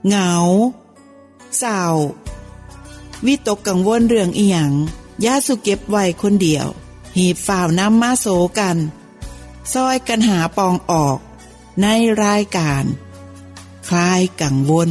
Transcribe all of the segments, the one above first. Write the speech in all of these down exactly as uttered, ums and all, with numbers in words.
เหงาเศร้าวิตกกังวลเรื่องอีหยังอย่าสุเก็บไว้คนเดียวหีบฝ่าวนำมาโสกันซอยกันหาปองออกในรายการคลายกังวล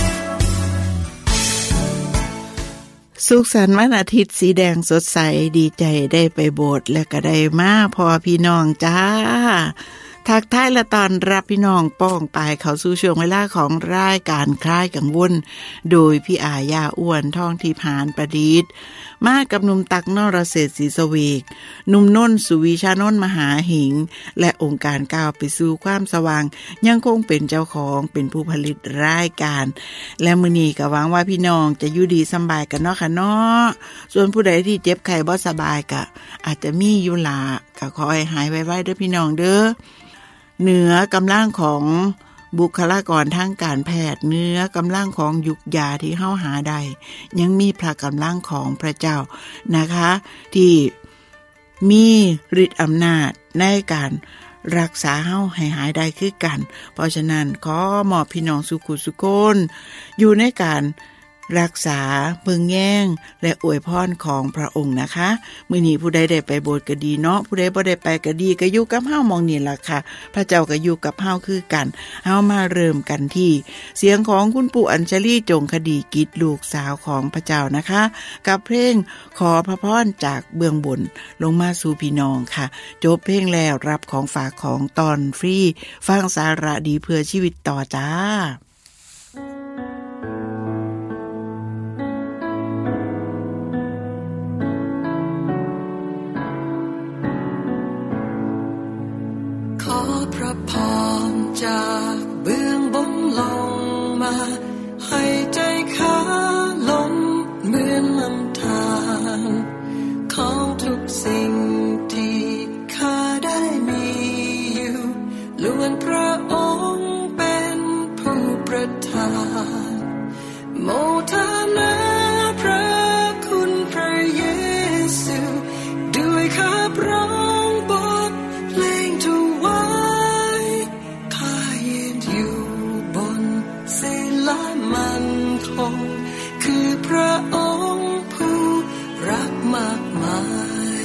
สุขสันต์วันอาทิตย์สีแดงสดใสดีใจได้ไปโบสถ์และก็ได้มาพอพี่น้องจ้าทักทายและตอนรับพี่น้องป้องปายเข้าสู่ช่วงเวลาของรายการคลายกังวลโดยพี่อายาอ้วนท่องทิพานประดิษฐ์มากับหนุ่มตักนรเศรษฐ์ศรีสเวกหนุ่มน้นสุวิชานนท์มหาหิงและองค์การก้าวไปสู่ความสว่างยังคงเป็นเจ้าของเป็นผู้ผลิตรายการและมื้อนี้ก็หวังว่าพี่น้องจะอยู่ดีสบายกันเนาะค่ะเนาะส่วนผู้ใดที่เจ็บไข้บ่สบายก็อาจจะมีอยู่ล่ะก็ขอให้หายไวๆเด้อพี่น้องเด้อเหนือกำลังของบุคลากรทางการแพทย์เหนือกำลังของยุกยาที่เฮาหาได้ยังมีพระกำลังของพระเจ้านะคะที่มีฤทธิ์อำนาจในการรักษาเฮาให้หายได้คือกันเพราะฉะนั้นขอมอบพี่น้องสุขุสุคนอยู่ในการรักษาเบิ่งแย่งและอวยพรของพระองค์นะคะมื้อนี้ผู้ใดได้ไปโบสถ์ก็ดีเนาะผู้ใดบ่ได้ไปก็ดีก็อยู่กับเฮามองนี่ล่ะค่ะพระเจ้าก็อยู่กับเฮาคือกันเฮามาเริ่มกันที่เสียงของคุณปู่อัญชลีจงคดีกิจลูกสาวของพระเจ้านะคะกับเพลงขอพระพรจากเบื้องบนลงมาสู่พี่น้องค่ะจบเพลงแล้วรับของฝากของตอนฟรีฟังสาระดีเพื่อชีวิตต่อจ้าพระพรจากเบื้องบนลงมาให้ใจข้าลมเหมือนลำธารของทุกสิ่งที่ข้าได้มีอยู่ล้วนพระองค์เป็นผู้ประทานโมทนาพระคุณพระเยซูด้วยข้าพร้อมบทเพลงถวายมันคงคือพระองค์ผู้รักมากมาย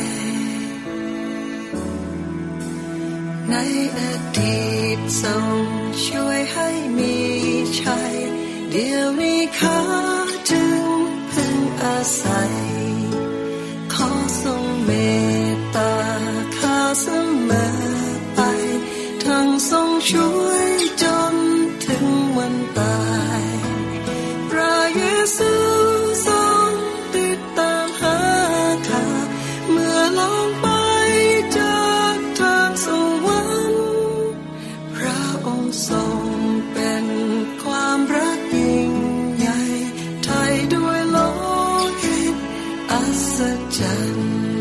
ในอดีตทรงช่วยให้มีชัยเดี๋ยวนี้ข้าจึงพึงอาศัยขอทรงเมตตาข้าเสมอไปทั้งทรงช่วยจนถึงวันตายพระเยซูทรงติดตามหาข้าเมื่อลงไปจากทางสวรรค์พระองค์ทรงเป็นความรักยิ่งใหญ่ไถ่ด้วยโลหิตอัศจรรย์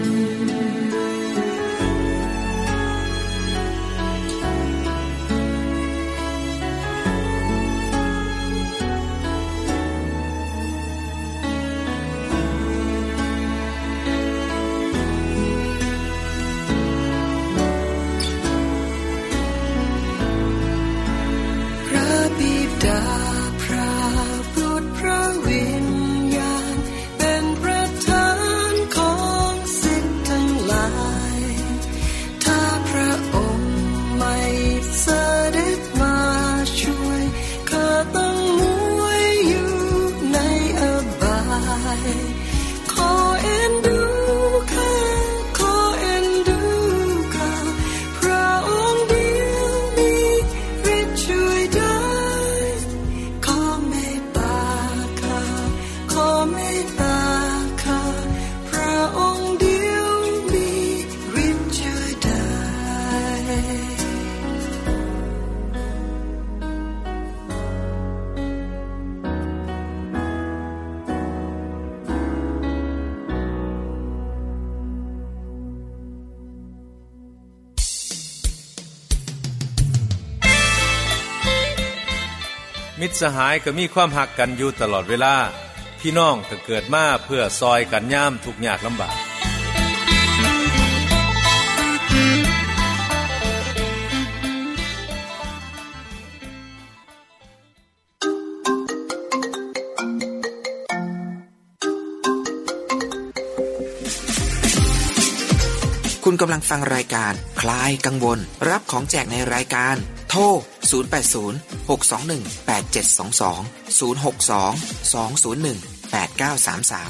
มิตรสหายก็มีความหักกันอยู่ตลอดเวลาพี่น้องก็เกิดมาเพื่อซอยกันยามทุกข์ยากลำบากคุณกำลังฟังรายการคลายกังวลรับของแจกในรายการโทรศูนย์ แปด ศูนย์ หก สอง หนึ่ง แปด เจ็ด สอง สอง ศูนย์ หก สอง สอง ศูนย์ หนึ่ง แปด เก้า สาม สาม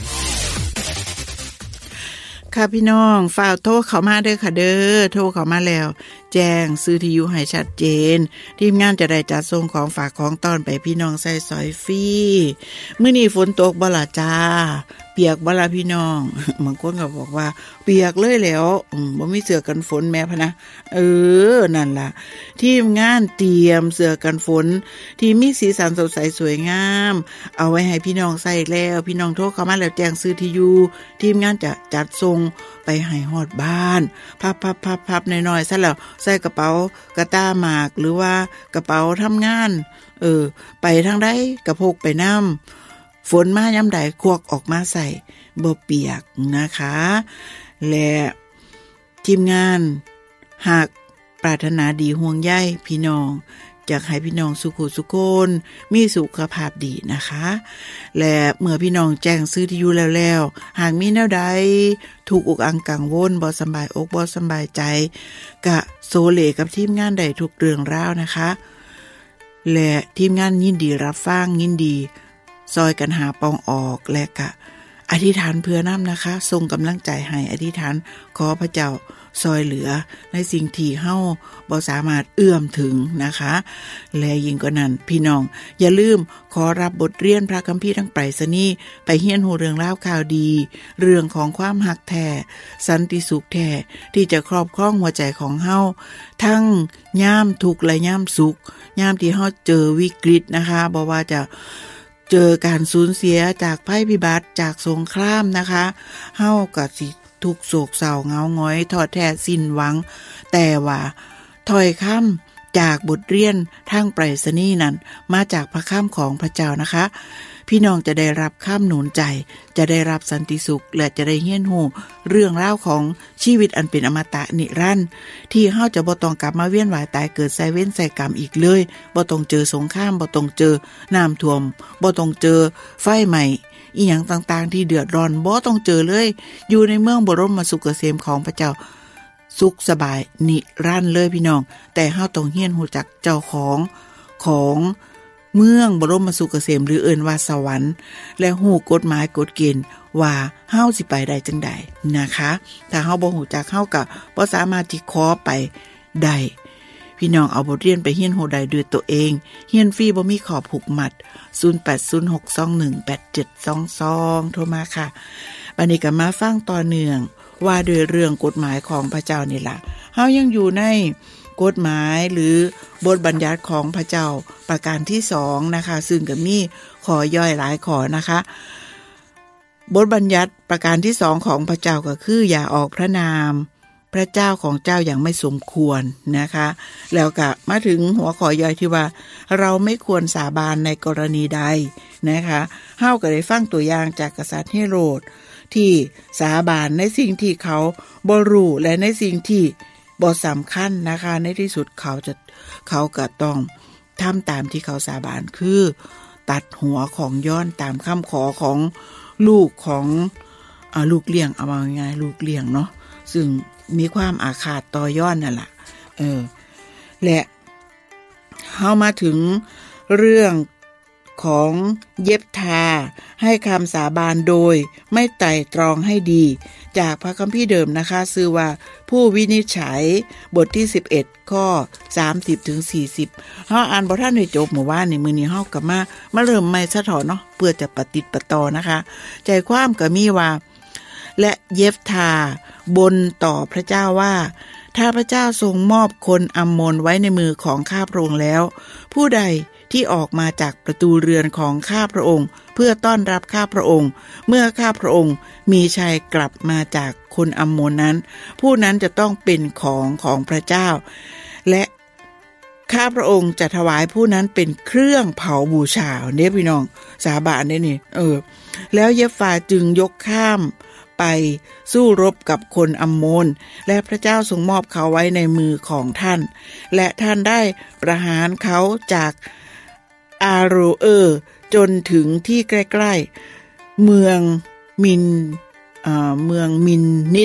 ค่ะพี่น้องฝากโทรเข้ามาเด้อค่ะเด้อโทรเข้ามาแล้วแจ้งซื้อที่อยู่ให้ชัดเจนทีมงานจะได้จัดส่งของฝากของต้อนไปพี่น้องใส่ซอยฟรีมื้อนี้ฝนตกบ่ล่ะจ้าเปียกบ่ล่ะพี่น้องบางคนก็บอกว่าเปียกเลยแล้วอืมบ่มีเสื้อกันฝนแม่พะนะเออนั่นล่ะทีมงานเตรียมเสื้อกันฝนที่มีสีสันสดใสสวยงามเอาไว้ให้พี่น้องใส่แล้วพี่น้องโทรเข้ามาแล้วแจ้งซื้อที่อยู่ทีมงานจะจัดส่งไปให้ฮอดบ้านพับๆๆๆน้อยๆซะแล้วใส่กระเป๋ากระต้าหมากหรือว่ากระเป๋าทำงานเออไปทางใดก็พกไปนำฝนมายามใดควักออกมาใส่บ่เปียกนะคะและทีมงานหากปรารถนาดีห่วงใยพี่น้องอยากให้พี่น้องสุขสุขคนมีสุขภาพดีนะคะและเมื่อพี่น้องแจ้งซื้อที่อยู่แล้วแล้วหากมีแนวใดถูกอกอังกังวลบ่สบายอกบ่สบายใจกะโซเลกับทีมงานได้ทุกเรื่องราวนะคะและทีมงานยินดีรับฟังยินดีซอยกันหาปองออกและกะอธิษฐานเพื่อนำนะคะส่งกำลังใจให้อธิษฐานขอพระเจ้าซอยเหลือในสิ่งที่เฮาบ่สามารถเอื้อมถึงนะคะและยิ่งกว่านั้นพี่น้องอย่าลืมขอรับบทเรียนพระคัมภีร์ทั้งไปรษณีย์ไปเฮียนฮู้เรื่องราวข่าวดีเรื่องของความหักแท้สันติสุขแท้ที่จะครอบครองหัวใจของเฮาทั้งยามทุกข์และยามสุขยามที่เฮาเจอวิกฤตนะคะบ่ว่าจะเจอการสูญเสียจากภัยพิบัติจากสงครามนะคะเฮาก็สิทุกโศกเศร้าเหงาหงอยท้อแท้สิ้นหวังแต่ว่าถ้อยคำจากบทเรียนทางไปรษณีย์นั้นมาจากพระคำของพระเจ้านะคะพี่น้องจะได้รับคำหนุนใจจะได้รับสันติสุขและจะได้เฮียนฮู้เรื่องราวของชีวิตอันเป็นอมตะนิรันดร์ที่เฮาจะบ่ต้องกลับมาเวียนว่ายตายเกิดใส่เว้นใส่กรรมอีกเลยบ่ต้องเจอสงครามบ่ต้องเจอน้ำท่วมบ่ต้องเจอไฟไหม้อีหยังต่างๆที่เดือดร้อนบ่ต้องเจอเลยอยู่ในเมืองบรมสุขเกษมของพระเจ้าสุขสบายนิรันดร์เลยพี่น้องแต่เฮาต้องเฮียนฮู้จักเจ้าของของเมืองบรมสุขเกษมหรือเอิ้นว่าสวรรค์และฮู้กฎหมายกฎเกณฑ์ว่าเฮาสิไปได้จังใดนะคะถ้าเฮาบ่ฮู้จักเฮาก็บ่สามารถที่ขอไปได้พี่น้องเอาบทเรียนไปเฮียนฮู้ได้ด้วยตัวเองเฮียนฟรีบ่มีขอผูกมัดศูนย์ แปด ศูนย์ หก สอง หนึ่ง แปด เจ็ด สอง สองโทรมาค่ะบัดนี้ก็มาฟังต่อเนื่องว่าด้วยเรื่องกฎหมายของพระเจ้านี่ล่ะเฮายังอยู่ในกฎหมายหรือบทบัญญัติของพระเจ้าประการที่สองนะคะซึ่งก็มีข้อย่อยหลายข้อนะคะบทบัญญัติประการที่สองของพระเจ้าก็คืออย่าออกพระนามพระเจ้าของเจ้าอย่างไม่สมควรนะคะแล้วก็มาถึงหัวข้อย่อยที่ว่าเราไม่ควรสาบานในกรณีใดนะคะเฮาก็ได้ฟังตัวอย่างจากกษัตริย์เฮโรดที่สาบานในสิ่งที่เขาบ่รู้และในสิ่งที่บ่สำคัญนะคะในที่สุดเขาจะเขาก็ต้องทำตามที่เขาสาบานคือตัดหัวของย้อนตามคำขอของลูกของอ่าลูกเลี้ยงเอาว่าง่ายๆลูกเลี้ยงเนาะซึ่งมีความอาฆาตต่อย้อนนั่นแหละเออและเฮามาถึงเรื่องของเย็บทาให้คำสาบานโดยไม่ไตร่ตรองให้ดีจากพระคัมภีร์เดิมนะคะชื่อว่าผู้วินิจฉัยบทที่สิบเอ็ดข้อสามสิบถึงสี่สิบเฮาอ่านบ่ทันได้จบเมื่อวานนี่มื้อนี้เฮาก็มามาเริ่มใหม่ซะเถาะเนาะเพื่อจะปฏิติดประต่อนะคะใจความก็มีว่าและเย็บทาบนต่อพระเจ้าว่าถ้าพระเจ้าทรงมอบคนอัมโมนไว้ในมือของข้าพระองค์แล้วผู้ใดที่ออกมาจากประตูเรือนของข้าพระองค์เพื่อต้อนรับข้าพระองค์เมื่อข้าพระองค์มีชัยกลับมาจากคนอัมโมนนั้นผู้นั้นจะต้องเป็นของของพระเจ้าและข้าพระองค์จะถวายผู้นั้นเป็นเครื่องเผาบูชาเนี่ยพี่น้องสาบานได้นี่เออแล้วเยฟฟาจึงยกข้ามไปสู้รบกับคนอัมโมนและพระเจ้าทรงมอบเขาไว้ในมือของท่านและท่านได้ประหารเขาจากอาโรเออร์จนถึงที่ใกล้ๆเมืองมินเอ่อเมืองมินนิด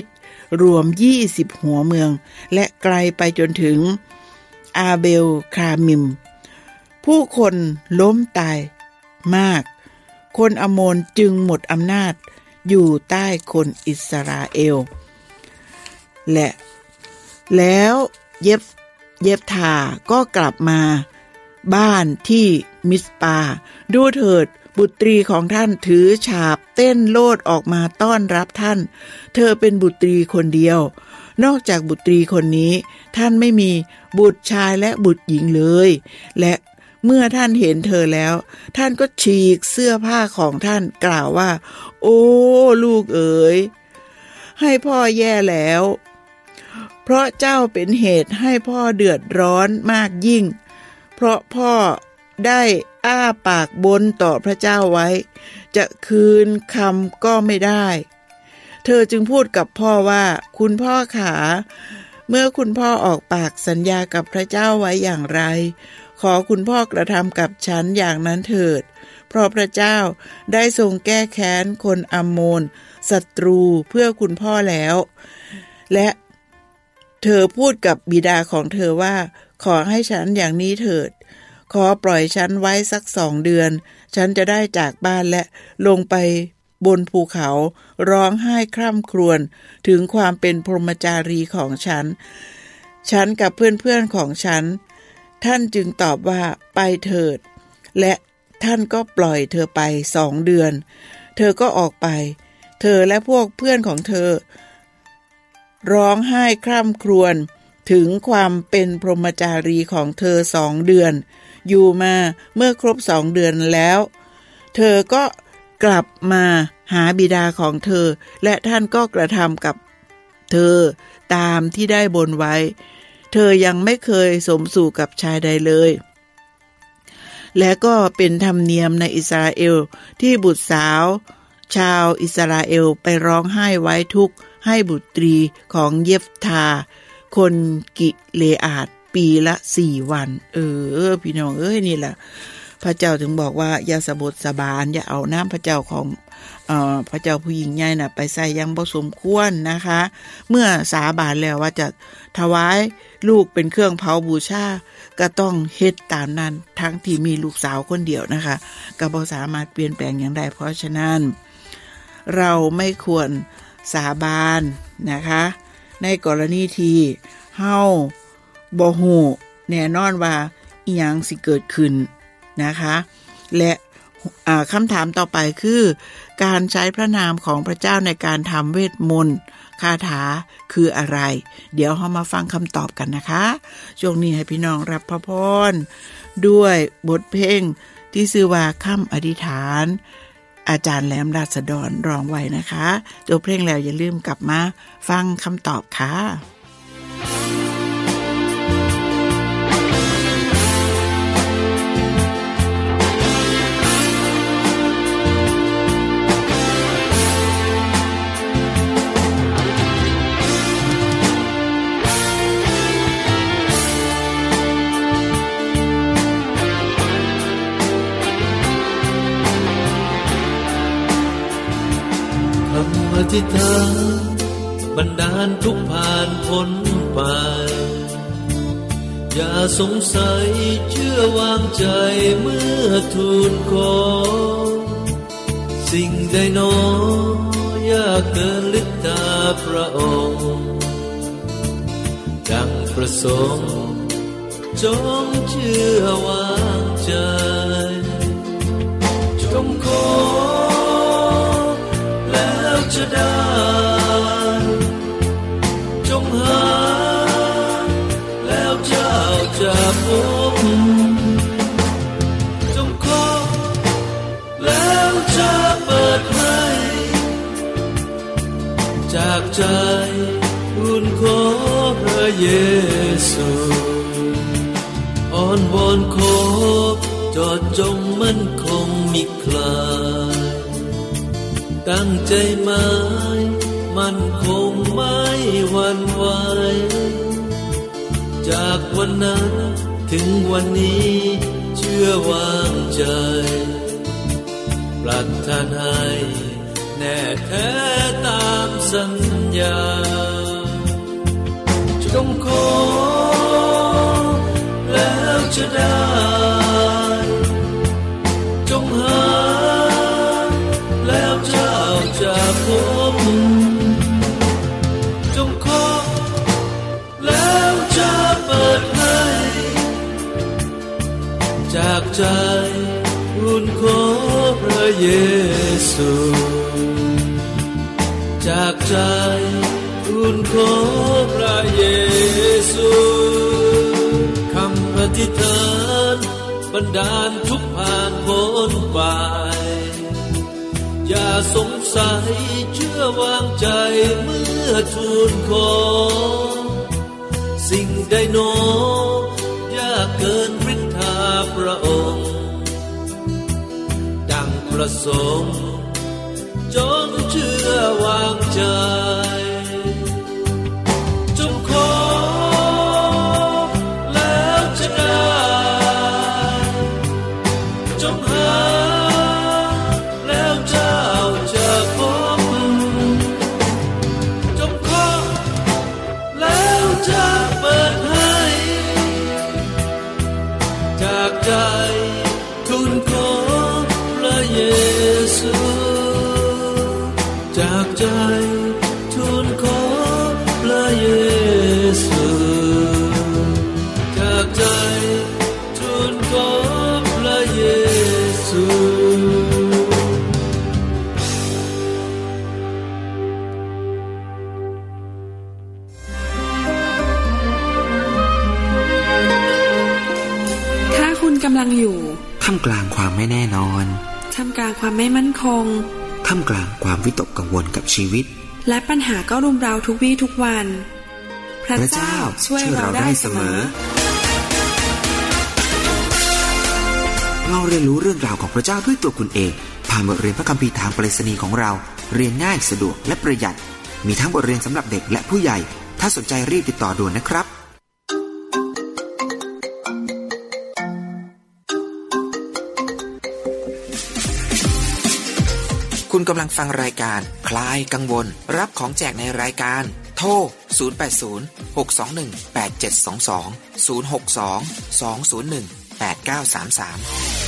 รวมยี่สิบหัวเมืองและไกลไปจนถึงอาเบลคามิมผู้คนล้มตายมากคนอโมนจึงหมดอำนาจอยู่ใต้คนอิสราเอลและแล้วเย็บเย็บทาก็กลับมาบ้านที่มิสปาดูเถิดบุตรีของท่านถือฉาบเต้นโลดออกมาต้อนรับท่านเธอเป็นบุตรีคนเดียวนอกจากบุตรีคนนี้ท่านไม่มีบุตรชายและบุตรหญิงเลยและเมื่อท่านเห็นเธอแล้วท่านก็ฉีกเสื้อผ้าของท่านกล่าวว่าโอ้ลูกเอ๋ยให้พ่อแย่แล้วเพราะเจ้าเป็นเหตุให้พ่อเดือดร้อนมากยิ่งเพราะพ่อได้อ้าปากบนต่อพระเจ้าไว้จะคืนคำก็ไม่ได้เธอจึงพูดกับพ่อว่าคุณพ่อขาเมื่อคุณพ่อออกปากสัญญากับพระเจ้าไว้อย่างไรขอคุณพ่อกระทำกับฉันอย่างนั้นเถิดเพราะพระเจ้าได้ทรงแก้แค้นคนอัมโมนศัตรูเพื่อคุณพ่อแล้วและเธอพูดกับบิดาของเธอว่าขอให้ฉันอย่างนี้เถิดขอปล่อยฉันไว้สักสองเดือนฉันจะได้จากบ้านและลงไปบนภูเขาร้องไห้คร่ำครวญถึงความเป็นพรหมจารีของฉันฉันกับเพื่อนๆของฉันท่านจึงตอบว่าไปเถิดและท่านก็ปล่อยเธอไปสองเดือนเธอก็ออกไปเธอและพวกเพื่อนของเธอร้องไห้คร่ำครวญถึงความเป็นพรหมจารีของเธอสองเดือนอยู่มาเมื่อครบสองเดือนแล้วเธอก็กลับมาหาบิดาของเธอและท่านก็กระทำกับเธอตามที่ได้บนไว้เธอยังไม่เคยสมสู่กับชายใดเลยและก็เป็นธรรมเนียมในอิสราเอลที่บุตรสาวชาวอิสราเอลไปร้องไห้ไว้ทุกข์ให้บุตรีของเยฟทาคนกิเลอาดปีละสี่วันเออพี่น้องเอ้ยนี่แหละพระเจ้าถึงบอกว่าอย่าสะบดสะบานอย่าเอาน้ำพระเจ้าของเอ่อพระเจ้าผู้หญิงใหญ่น่ะไปใส่ยังบ่สมควรนะคะเมื่อสาบานแล้วว่าจะถวายลูกเป็นเครื่องเผาบูชาก็ต้องเฮ็ดตามนั้นทั้งที่มีลูกสาวคนเดียวนะคะก็บ่สามารถเปลี่ยนแปลงอย่างใดเพราะฉะนั้นเราไม่ควรสาบานนะคะในกรณีที่เฮาบ่ฮู้แน่นอนว่าอิหยังสิเกิดขึ้นนะคะและคำถามต่อไปคือการใช้พระนามของพระเจ้าในการทำเวทมนต์คาถาคืออะไรเดี๋ยวเรามาฟังคำตอบกันนะคะช่วงนี้ให้พี่น้องรับพระพรด้วยบทเพลงที่ชื่อว่าคำอธิษฐานอาจารย์แหลมราษฎรร้องไว้นะคะตัวเพลงแล้วอย่าลืมกลับมาฟังคำตอบค่ะอธิษฐานบันดาลทุกผ่านพ้นไปอย่าสงสัยเชื่อวางใจเมื่อทูลขอสิ่งใดหนอยากเกินฤทธาพระองค์ดังประสงค์จงเชื่อวางใจจงขอจะได้จงหาแล้วเจ้าจะพบจงขอแล้วจะเปิดให้จากใจทูลขอพระเยซูอ้อนวอนขอจอดจงมั่นคงมิคลายตั้งใจหมายมันคงไม่หวั่นไหวจากวันนั้นถึงวันนี้เชื่อวางใจปรารถนาให้แน่แท้ตามสัญญาจงขอแล้วจะได้จงหาแล้วเจ้าจะพบจงขอแล้วจะเปิดให้จากใจทูลขอพระเยซูจากใจทูลขอพระเยซูคำอธิษฐานบันดาลทุกผ่านพ้นไปอย่าสงสัยเชื่อวางใจเมื่อทูลขอสิ่งใดโน้ยากเกินฤทธาพระองค์ดังประสงค์จงเชื่อวางใจจงขอแล้วจะได้จงหาแล้วเจ้าจะพบจงขอแล้วจะเปิดให้จากใจทูลขอพระเยซูจากใจทูลขอพระเยซูจากใจทูลขอพระเยซูถ้าคุณกำลังอยู่ท่ามกลางความไม่แน่นอนท่ามกลางความไม่มั่นคงท่ามกลางความวิตกกังวลกับชีวิตและปัญหาก็รุมเร้าทุกวี่ทุกวันพระเจ้าช่วยเราได้เสมอเราเรียนรู้เรื่องราวของพระเจ้าด้วยตัวคุณเองผ่านบทเรียนพระคัมภีร์ทางไปรษณีย์ของเราเรียนง่ายสะดวกและประหยัดมีทั้งบทเรียนสำหรับเด็กและผู้ใหญ่ถ้าสนใจรีบติดต่อด่วนนะครับคุณกำลังฟังรายการคลายกังวลรับของแจกในรายการโทรศูนย์ แปด ศูนย์ หก สอง หนึ่ง แปด เจ็ด สอง สอง ศูนย์ หก สอง สอง ศูนย์ หนึ่ง แปด เก้า สาม สาม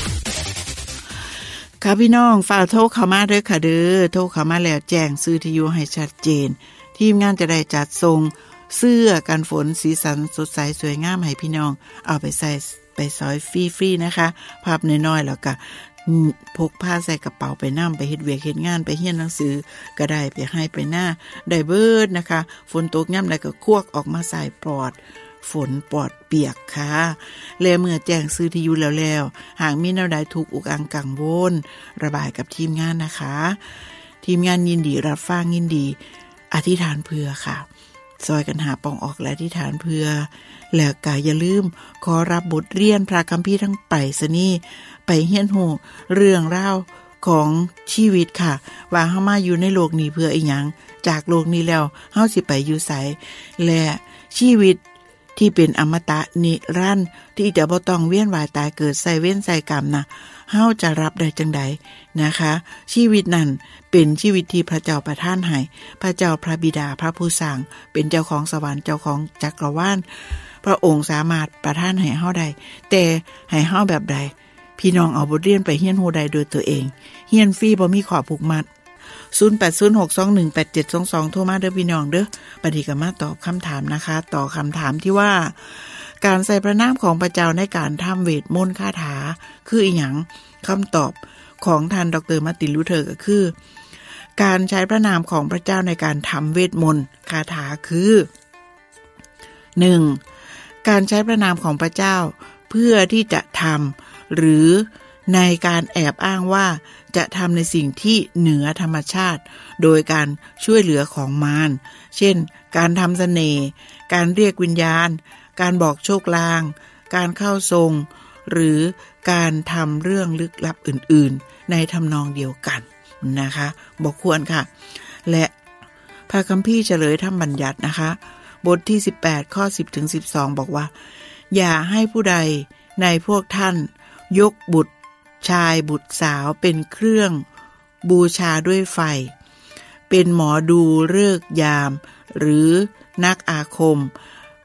ค่ะพี่น้องฝากโทรเข้ามาเด้อค่ะเด้อโทรเข้ามาแล้วแจ้งชื่อที่อยู่ให้ชัดเจนทีมงานจะได้จัดส่งเสื้อกันฝนสีสันสดใสสวยงามให้พี่น้องเอาไปใส่ไปซอยฟรีๆนะคะภาพน้อยๆแล้วก็พกผ้าใส่กระเป๋าไปนั่งไปเฮ็ดเวียกเฮ็ดงานไปเรียนหนังสือก็ได้ไปให้ไปหน้าได้เบิดนะคะฝนตกย่ำใดก็ควกออกมาใส่ปลอดฝนปลอดเปียกค่ะแล้วเมื่อแจ้งซื้อที่อยู่แล้วแล้วหากมีแนวใดถูกอุกอังกังวลระบายกับทีมงานนะคะทีมงานยินดีรับฟังยินดีอธิษฐานเพื่อค่ะซอยกันหาปองออกและอธิษฐานเพื่อแล้วก็อย่าลืมขอรับบทเรียนพระคัมภีร์ทั้งไปรษณีย์ไปเฮียนหูเรื่องราวของชีวิตค่ะว่าเฮามาอยู่ในโลกนี้เพื่ออีหยังจากโลกนี้แล้วเฮาสิไปอยู่ไสและชีวิตที่เป็นอมตะนิรันดร์ที่จะบ่ต้องเวียนว่ายตายเกิดใส่เว้นใส่กรรมนะเฮาจะรับได้จังใดนะคะชีวิตนั้นเป็นชีวิตที่พระเจ้าประทานให้พระเจ้าพระบิดาพระผู้สร้างเป็นเจ้าของสวรรค์เจ้าของจักรวาลพระองค์สามารถประทานให้เฮาได้แต่ให้เฮาแบบใดพี่น้องเอาบทเรียนไปเฮียนฮู้ได้โดยตัวเองเฮียนฟรีบ่มีข้อผูกมัดศูนย์ แปด ศูนย์ หก สอง หนึ่ง แปด เจ็ด สอง สองโทรมาเด้อพี่น้องเด้อบัดนี้ก็มาตอบคำถามนะคะต่อคำถามที่ว่าการใส่พระนามของพระเจ้าในการทำเวทมนต์คาถาคืออีหยังคำตอบของท่านดร.มาร์ตินลูเทอร์ก็คือการใช้พระนามของพระเจ้าในการทำเวทมนต์คาถาคือ หนึ่ง. การใช้พระนามของพระเจ้าเพื่อที่จะทำหรือในการแอบอ้างว่าจะทำในสิ่งที่เหนือธรรมชาติโดยการช่วยเหลือของมารเช่นการทำเสน่ห์การเรียกวิญญาณการบอกโชคลางการเข้าทรงหรือการทำเรื่องลึกลับอื่นๆในทำนองเดียวกันนะคะบอกควรค่ะและพระคัมภีร์เฉลยธรรมบัญญัตินะคะบทที่สิบแปดข้อสิบถึงสิบสองบอกว่าอย่าให้ผู้ใดในพวกท่านยกบุตรชายบุตรสาวเป็นเครื่องบูชาด้วยไฟเป็นหมอดูฤกษ์ยามหรือนักอาคม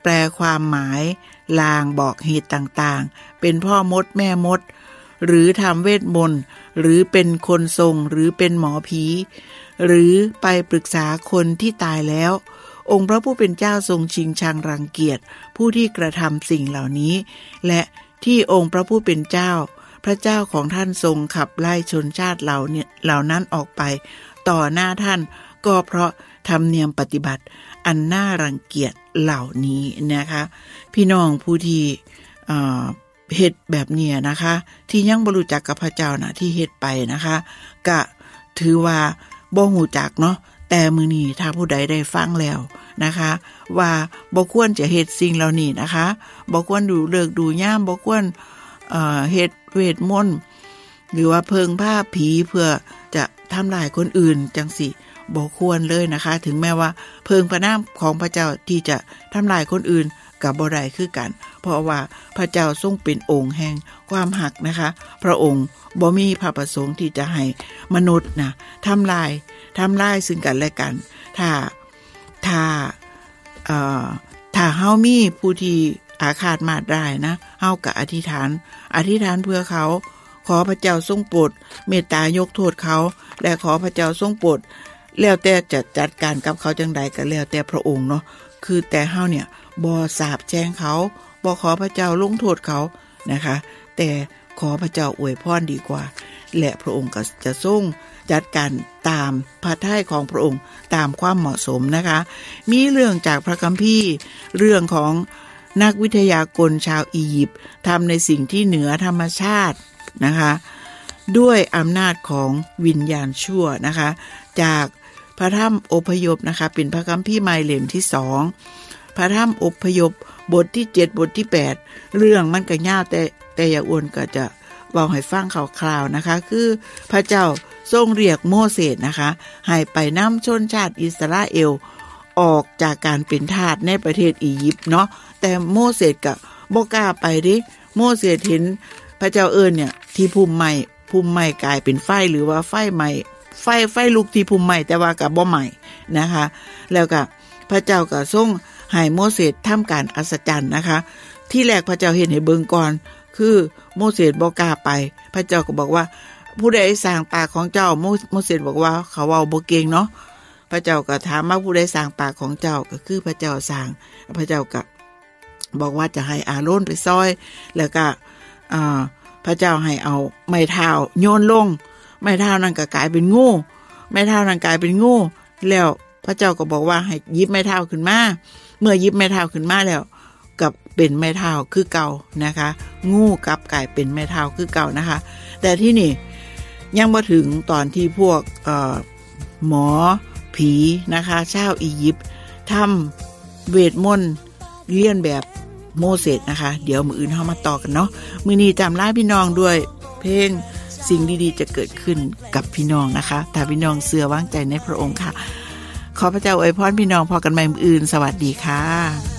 ลความหมายลางบอกเหตุต่างๆเป็นพ่อมดแม่มดหรือทำเวทมนต์หรือเป็นคนทรงหรือเป็นหมอผีหรือไปปรึกษาคนที่ตายแล้วองค์พระผู้เป็นเจ้าทรงชิงชังรังเกียจผู้ที่กระทำสิ่งเหล่านี้และที่องค์พระผู้เป็นเจ้าพระเจ้าของท่านทรงขับไล่ชนชาติเหล่านี้เหล่านั้นออกไปต่อหน้าท่านก็เพราะธรรมเนียมปฏิบัติอันน่ารังเกียจเหล่านี้นะคะพี่น้องผู้ที่เอ่อเฮ็ดแบบนี้นะคะที่ยังบ่รู้จักกับพระเจ้านะที่เฮ็ดไปนะคะก็ถือว่าบ่ฮู้จักเนาะแต่มื้อนี้ถ้าผู้ใดได้ฟังแล้วนะคะว่าบ่ควรจะเฮ็ดสิ่งเหล่านี้นะคะบ่ควรดูเลิกดูยามบ่ควรเอ่อเฮ็ดเวทมนต์หรือว่าเพิงผ้าผีเพื่อจะทำลายคนอื่นจังสิบ่ควรเลยนะคะถึงแม้ว่าเพิงพระนามของพระเจ้าที่จะทำลายคนอื่นกับบ่ได้คือกันเพราะว่าพระเจ้าทรงเป็นองค์แห่งความหักนะคะพระองค์บ่มีพระประสงค์ที่จะให้มนุษย์นะทำลายทำลายซึ่งกันและกันถ้าถ้าเอ่อถ้าเฮามีผู้ที่อาฆาตมาตร้ายนะเฮาก็อธิษฐานอธิษฐานเพื่อเขาขอพระเจ้าทรงโปรดเมตตายกโทษเขาและขอพระเจ้าทรงโปรดแล้วแต่จะจัดการกับเขาจังใดก็แล้วแต่พระองค์เนาะคือแต่เฮาเนี่ยบ่สาปแช่งเขาบ่ขอพระเจ้าลงโทษเขานะคะแต่ขอพระเจ้าอวยพรดีกว่าและพระองค์ก็จะทรงจัดการตามพระทัยของพระองค์ตามความเหมาะสมนะคะมีเรื่องจากพระคัมภีร์เรื่องของนักวิทยากรชาวอียิปต์ทำในสิ่งที่เหนือธรรมชาตินะคะด้วยอำนาจของวิญญาณชั่วนะคะจากพระธรรมอพยพนะคะเป็นพระคัมภีร์ใหม่เล่มที่สองพระธรรมอพยพบทที่เจ็ดบทที่แปดเรื่องมันก็ยาวแต่แต่อย่าอ้วนก็จะเว้าให้ฟังคร่าวๆนะคะคือพระเจ้าทรงเรียกโมเสสนะคะให้ไปนำชนชาติอิสราเอลออกจากการเป็นทาสในประเทศอียิปต์เนาะแต่โมเสสก็บ่กล้าไปดิโมเสสเห็นพระเจ้าเอิ้นเนี่ยที่ภูมิใหม่ภูมิใหม่กลายเป็นไฟหรือว่าไฟใหม่ไฟไฟลุกที่ภูมิใหม่แต่ว่าก็บ่ใหม่นะคะแล้วก็พระเจ้าก็ทรงให้โมเสสทำการอัศจรรย์นะคะที่แรกพระเจ้าเห็นให้เบิ่งก่อนคือโมเสสบ่กล้าไปพระเจ้าก็บอกว่าผู้ใดสร้างปากของเจ้าโมเสสบอกว่าเขาเว้าบ่เก่งเนาะพระเจ้าก็ถามว่าผู้ใดสร้างปากของเจ้าก็คือพระเจ้าสร้างพระเจ้าก็บอกว่าจะให้อาโรนไปซอยแล้วก็อ่าพระเจ้าให้เอาไม้เท้าโยนลงไม้เท้านั้นก็กลายเป็นงูไม้เท้านั้นกลายเป็นงูแล้วพระเจ้าก็บอกว่าให้หยิบไม้เท้าขึ้นมาเมื่อหยิบไม้เท้าขึ้นมาแล้วกับเป็นไม้เท้าคือเก่านะคะงูกลับกลายเป็นไม้เท้าคือเก่านะคะแต่ที่นี่ยังบ่ถึงตอนที่พวกเอ่อหมอผีนะคะชาวอียิปต์ทำเวทมนต์เลียนแบบโมเสสนะคะเดี๋ยวมื้ออื่นเฮามาต่อกันเนาะมื้อนี้จำลาพี่น้องด้วยเพลงสิ่งดีๆจะเกิดขึ้นกับพี่น้องนะคะถ้าพี่น้องเชื่อวางใจในพระองค์ค่ะขอพระเจ้าอวยพรพี่น้องพอกันใหม่มื้ออื่นสวัสดีค่ะ